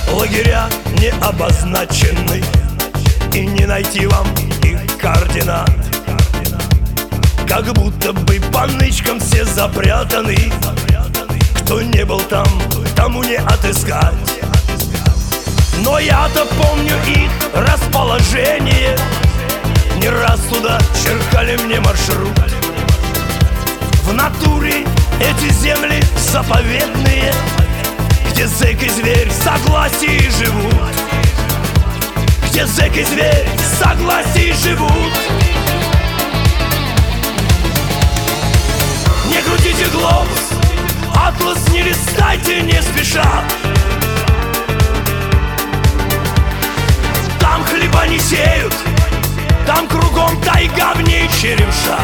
лагеря не обозначены, и не найти вам их координат. Как будто бы по нычкам все запрятаны. Кто не был там, тому не отыскать. Но я-то помню их расположение. Не раз туда черкали мне маршрут. В натуре эти земли заповедные, где зэк и зверь в согласии живут. Где зэк и зверь в согласии живут. Не крутите глобус, атлас не листайте не спеша. Там хлеба не сеют, там кругом тайга в ней черемша.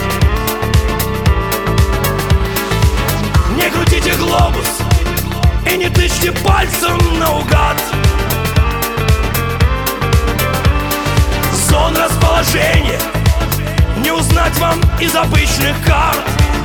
Не крутите глобус и не тычьте пальцем наугад. Зон расположения не узнать вам из обычных карт.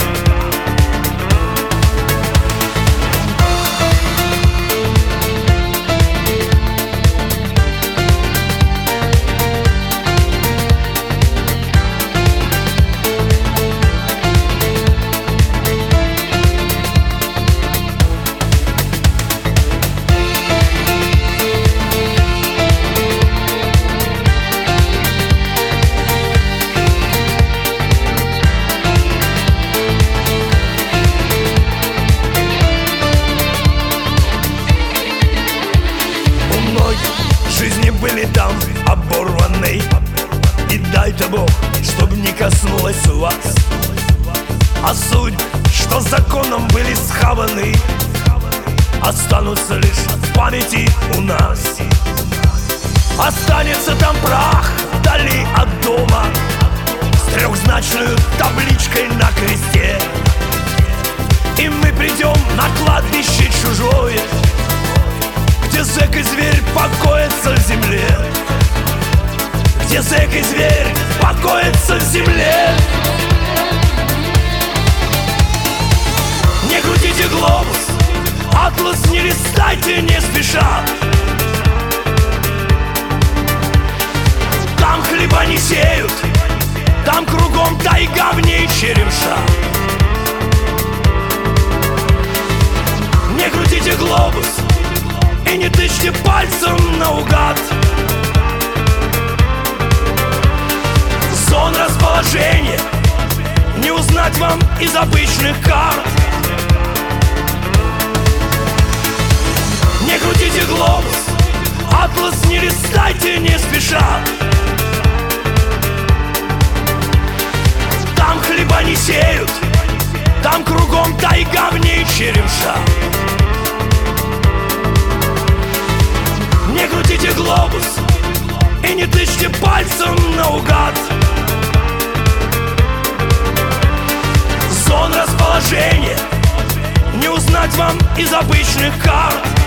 Жизни были там оборваны, и дай-то Бог, чтоб не коснулась вас. А суть, что законом были схаваны, останутся лишь в памяти у нас. Останется там прах вдали от дома с трехзначной табличкой на кресте. И мы придем на кладбище чужое, где зэк и зверь покоятся в земле. Где зэк и зверь покоятся в земле. Не крутите глобус, атлас не листайте не спеша. Там хлеба не сеют, там кругом тайга в ней черемша. Не крутите глобус и не тычьте пальцем наугад. Зон расположения не узнать вам из обычных карт. Не крутите глобус, атлас не листайте не спеша. Там хлеба не сеют, там кругом тайга в ней черемша. Не крутите глобус и не тычьте пальцем наугад. Зон расположения не узнать вам из обычных карт.